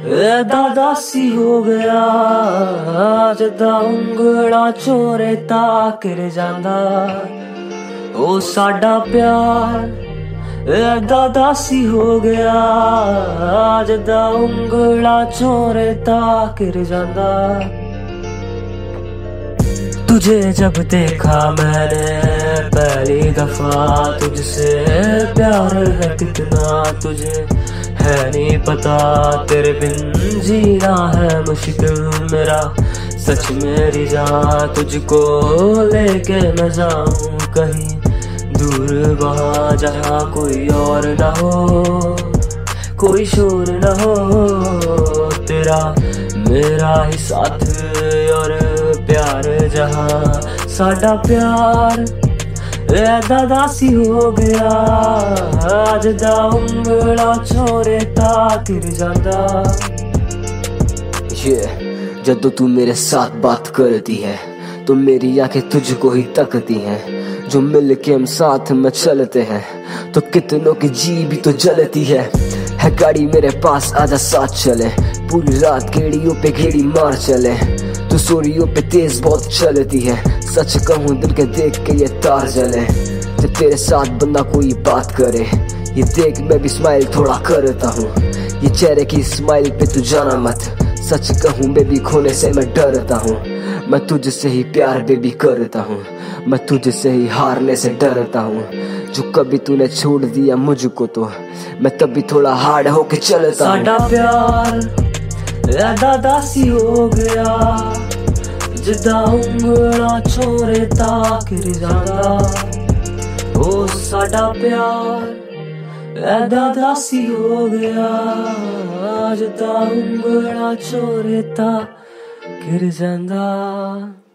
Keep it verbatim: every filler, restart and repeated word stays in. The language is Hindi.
ऐदा दासी हो गया जदा उंगला चोरे ताकर जांदा ओ साडा प्यार। ऐदा दासी हो गया जदा उंगला चोरे ताकर जांदा। तुझे जब देखा मैंने पहली दफा तुझसे प्यार है कितना तुझे है नहीं पता। तेरे बिन जीना है मुश्किल मेरा सच मेरी जान। तुझको लेके मैं जाऊं कहीं दूर वहाँ जहाँ कोई और ना हो, कोई शोर ना हो। तेरा मेरा ही साथ और प्यार जहाँ साडा प्यार। ऐदा दासी हो गया जदा उंगला चोरे ताकर जांदा। ये जदों तू मेरे साथ बात करती है तो मेरी आंखें तुझको ही तकती हैं। जो मिल के हम साथ में चलते हैं तो कितनों की जी भी तो जलती है। है गाड़ी मेरे पास आजा साथ चले, पूरी रात गेड़ियों पे गेड़ी मार चले। तू सोरियों पे तेज बहुत चलती है, सच कहूँ दिल के देख के ये तार जले। जब तेरे साथ बंदा कोई बात करे ये देख मैं भी स्माइल थोड़ा करता हूँ। ये चेहरे की स्माइल पे तू जाना मत, सच कहूँ बेबी खोने से मैं डरता हूँ। मैं तुझसे ही प्यार बेबी करता हूँ, मैं तुझसे ही हारने से डरता हूँ। जो कभी तूने छोड़ दिया मुझको तो मैं तभी थोड़ा हार्ड होके चलता हूँ। साडा प्यार ऐदा दासी हो गया जदा उंगला चोरे ताकर जांदा। ओ साडा प्यार ऐदा दासी हो गया जदा उंगला चोरे ताकर जांदा।